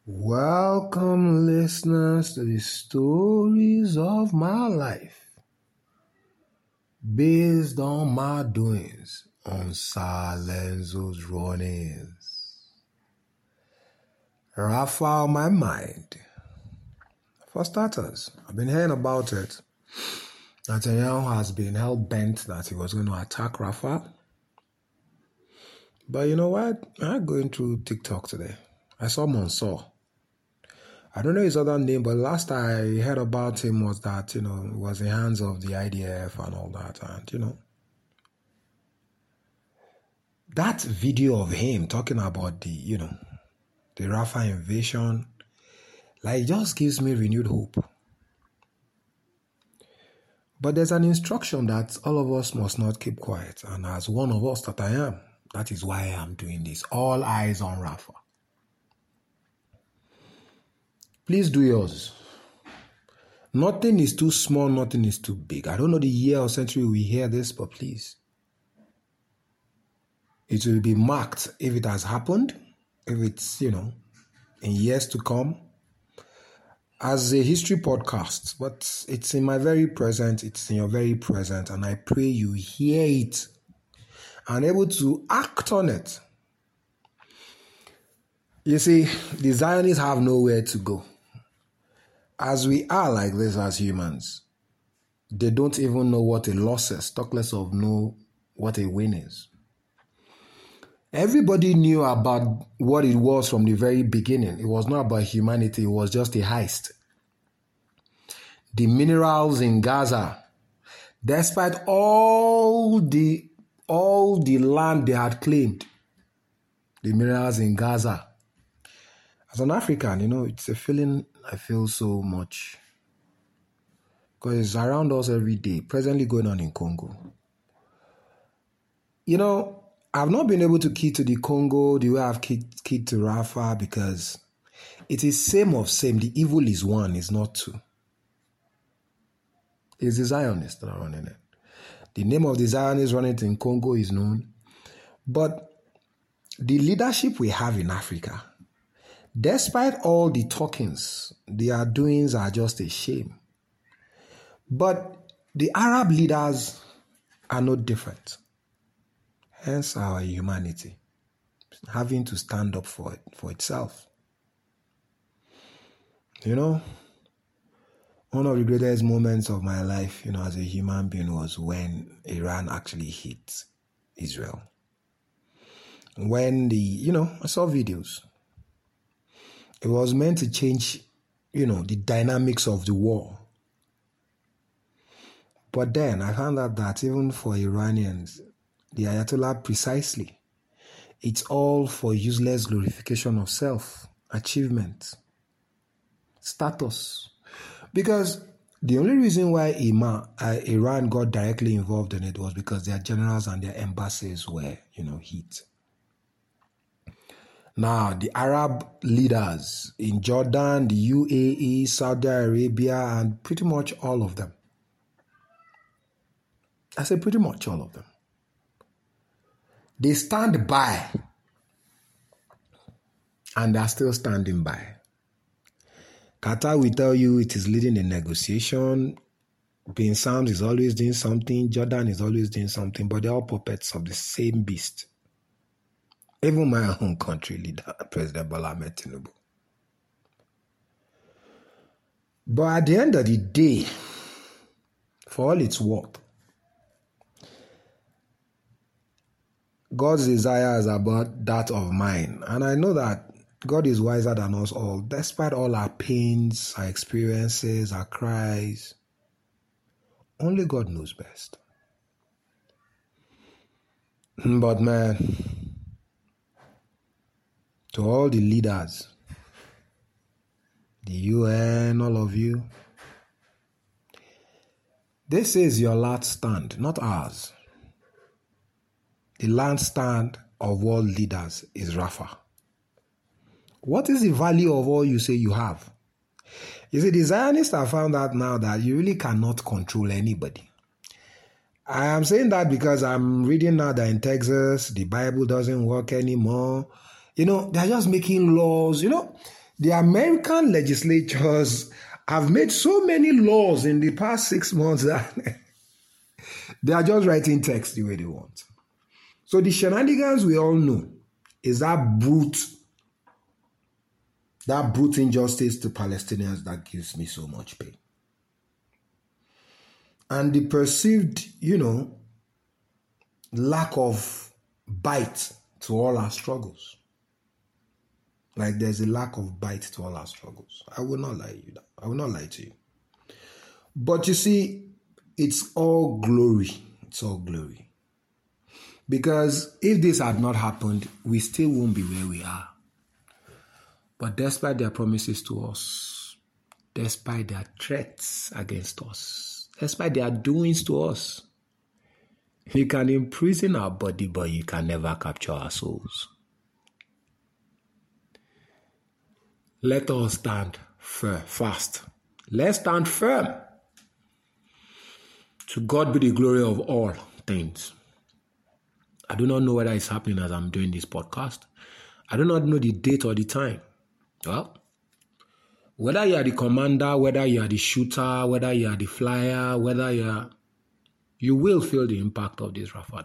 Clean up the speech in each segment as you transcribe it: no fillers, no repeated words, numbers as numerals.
Welcome, listeners, to the stories of my life, based on my doings on Salenzo's runnings. Rafa on my mind. For starters, I've been hearing about it. Netanyahu has been hell-bent that he was going to attack Rafa. But you know what? I'm going through TikTok today. I saw Mansour. I don't know his other name, but last I heard about him was that, it was in the hands of the IDF and all that. And, that video of him talking about the Rafah invasion, just gives me renewed hope. But there's an instruction that all of us must not keep quiet. And as one of us that I am, that is why I'm doing this. All eyes on Rafah. Please do yours. Nothing is too small, nothing is too big. I don't know the year or century we hear this, but please. It will be marked if it has happened, if it's, in years to come, as a history podcast. But it's in my very present, it's in your very present, and I pray you hear it and able to act on it. You see, the Zionists have nowhere to go. As we are like this as humans, they don't even know what a loss is, talk less of know what a win is. Everybody knew about what it was from the very beginning. It was not about humanity, it was just a heist. The minerals in Gaza, despite all the land they had claimed, the minerals in Gaza. As an African, it's a feeling I feel so much. Because it's around us every day, presently going on in Congo. I've not been able to key to the Congo the way I've keyed to Rafah because it is same of same. The evil is one, is not two. It's the Zionists that are running it. The name of the Zionists running it in Congo is known. But the leadership we have in Africa, despite all the talkings, their doings are just a shame. But the Arab leaders are no different. Hence our humanity, having to stand up for itself. One of the greatest moments of my life, as a human being was when Iran actually hit Israel. When I saw videos. It was meant to change, the dynamics of the war. But then I found out that even for Iranians, the Ayatollah precisely, it's all for useless glorification of self, achievement, status. Because the only reason why Iran got directly involved in it was because their generals and their embassies were, hit. Now, the Arab leaders in Jordan, the UAE, Saudi Arabia, and pretty much all of them. I say pretty much all of them. They stand by. And they're still standing by. Qatar will tell you it is leading the negotiation. Bin Salman is always doing something. Jordan is always doing something. But they're all puppets of the same beast. Even my own country leader, President Bola Ahmed Tinubu. But at the end of the day, for all its worth, God's desire is about that of mine. And I know that God is wiser than us all, despite all our pains, our experiences, our cries. Only God knows best. But man, to all the leaders, the UN, all of you, this is your last stand, not ours. The last stand of world leaders is Rafah. What is the value of all you say you have? You see, the Zionists have found out now that you really cannot control anybody. I am saying that because I'm reading now that in Texas, the Bible doesn't work anymore. They're just making laws. The American legislatures have made so many laws in the past 6 months that they are just writing text the way they want. So the shenanigans we all know is that brute injustice to Palestinians that gives me so much pain. And the perceived, lack of bite to all our struggles. Like there's a lack of bite to all our struggles. I will not lie to you. I will not lie to you. But you see, it's all glory. It's all glory. Because if this had not happened, we still won't be where we are. But despite their promises to us, despite their threats against us, despite their doings to us, you can imprison our body, but you can never capture our souls. Let us stand fast. Let's stand firm. To God be the glory of all things. I do not know whether it's happening as I'm doing this podcast. I do not know the date or the time. Well, whether you are the commander, whether you are the shooter, whether you are the flyer, you will feel the impact of this Rafado.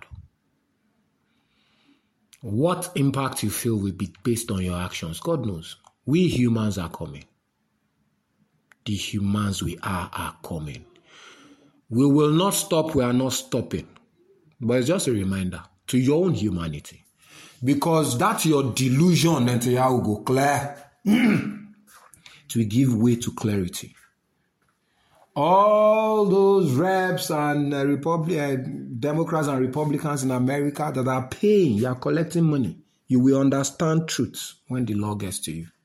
What impact you feel will be based on your actions. God knows. We humans are coming. The humans we are coming. We will not stop. We are not stopping. But it's just a reminder to your own humanity. Because that's your delusion, Netanyahu will go clear. To give way to clarity. All those reps and Democrats and Republicans in America that are paying, you are collecting money. You will understand truth when the law gets to you.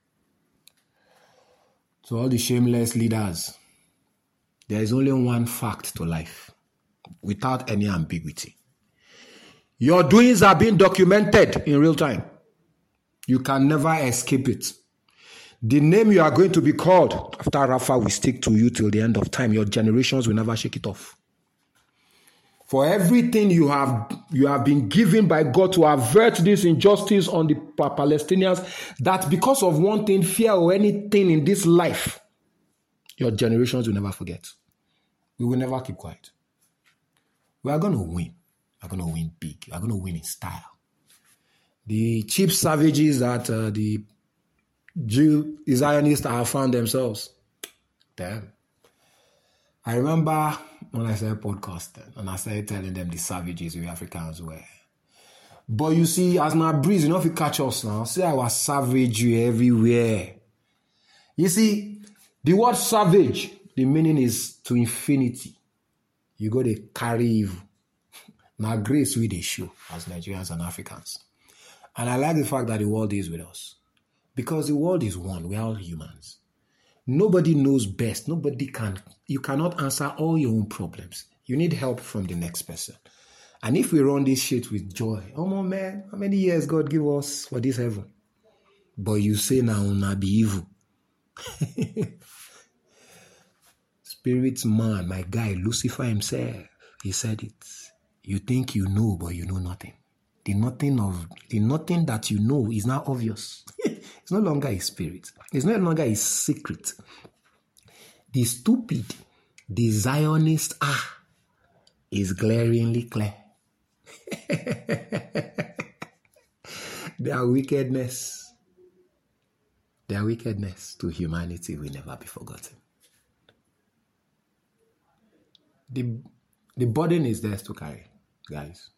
To all the shameless leaders, there is only one fact to life, without any ambiguity. Your doings are being documented in real time. You can never escape it. The name you are going to be called after Rafah will stick to you till the end of time. Your generations will never shake it off. For everything you have been given by God to avert this injustice on the Palestinians, that because of one thing, fear or anything in this life, your generations will never forget. We will never keep quiet. We are going to win. We are going to win big. We are going to win in style. The cheap savages that the Zionists have found themselves. Damn. I remember when I started podcasting and I started telling them the savages we Africans were. But you see, as my breeze, if you catch us now, see our savagery everywhere. You see, the word savage, the meaning is to infinity. You go to carry evil. Now grace we they show as Nigerians and Africans. And I like the fact that the world is with us. Because the world is one. We are all humans. Nobody knows best. You cannot answer all your own problems. You need help from the next person. And if we run this shit with joy, oh man, how many years God give us for this heaven? But you say now, be evil. Spirit man, my guy, Lucifer himself, he said it. You think you know, but you know nothing. The nothing that you know is now obvious. It's no longer a spirit. It's no longer a secret. The stupid, the Zionist is glaringly clear. Their wickedness to humanity will never be forgotten. The burden is theirs to carry, guys.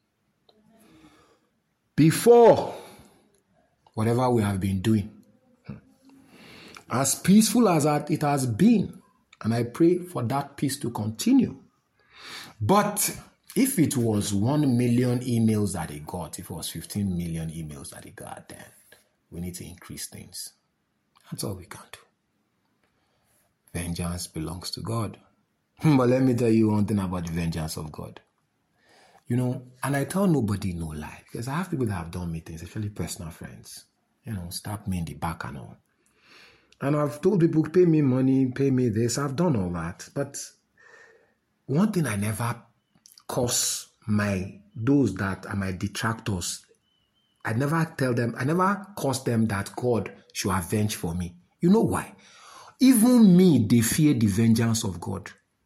Before whatever we have been doing, as peaceful as it has been, and I pray for that peace to continue. But if it was 1 million emails that they got, if it was 15 million emails that they got, then we need to increase things. That's all we can do. Vengeance belongs to God. But let me tell you one thing about the vengeance of God. And I tell nobody no lie, because I have people that have done me things, especially personal friends. Stab me in the back and all. And I've told people, pay me money, pay me this. I've done all that. But one thing I never curse those that are my detractors, I never curse them that God should avenge for me. You know why? Even me, they fear the vengeance of God.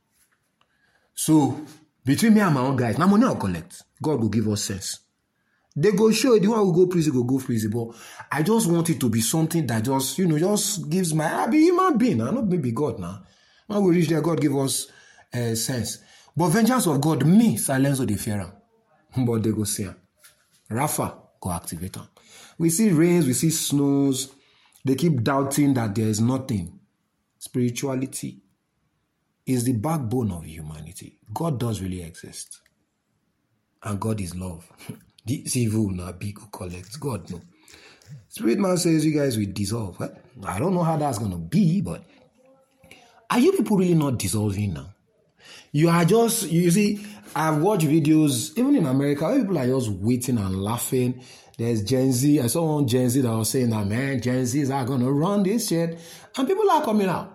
So, between me and my own guys, now money I'll collect. God will give us sense. They go show the one who go prison, go prison. But I just want it to be something that just, just gives I be human being. I'm not maybe God now. When we reach there, God give us sense. But vengeance of God, me, silence of the fear. But they go see him. Rapha, go activate him. We see rains, we see snows. They keep doubting that there is nothing. Spirituality is the backbone of humanity. God does really exist. And God is love. This evil now big who collects. God no. Spirit man says you guys will dissolve. Well, I don't know how that's going to be, but are you people really not dissolving now? You are just, you see, I've watched videos, even in America, where people are just waiting and laughing. There's Gen Z. I saw one Gen Z that was saying that, man, Gen Zs are going to run this shit. And people are coming out.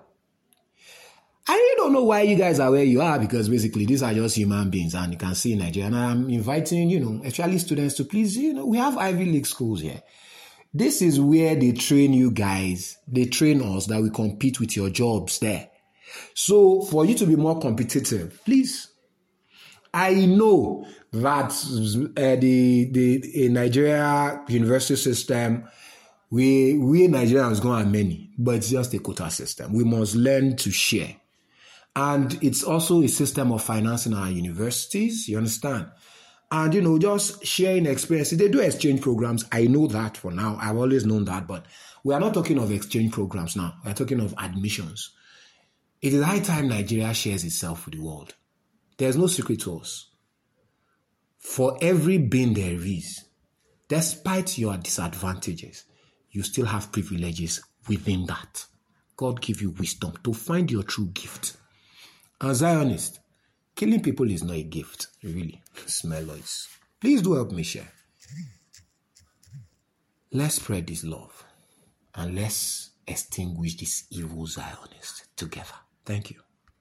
I really don't know why you guys are where you are, because basically these are just human beings, and you can see in Nigeria. And I'm inviting, actually students to please, we have Ivy League schools here. This is where they train you guys. They train us that we compete with your jobs there. So for you to be more competitive, please. I know that the Nigeria university system, we Nigerians go on many, but it's just a quota system. We must learn to share. And it's also a system of financing our universities, you understand? And, just sharing experiences. They do exchange programs. I know that for now. I've always known that. But we are not talking of exchange programs now. We're talking of admissions. It is high time Nigeria shares itself with the world. There's no secret to us. For every being there is, despite your disadvantages, you still have privileges within that. God give you wisdom to find your true gift. And Zionist, killing people is not a gift, really. Smelloids. Please do help me share. Let's spread this love and let's extinguish this evil Zionist together. Thank you.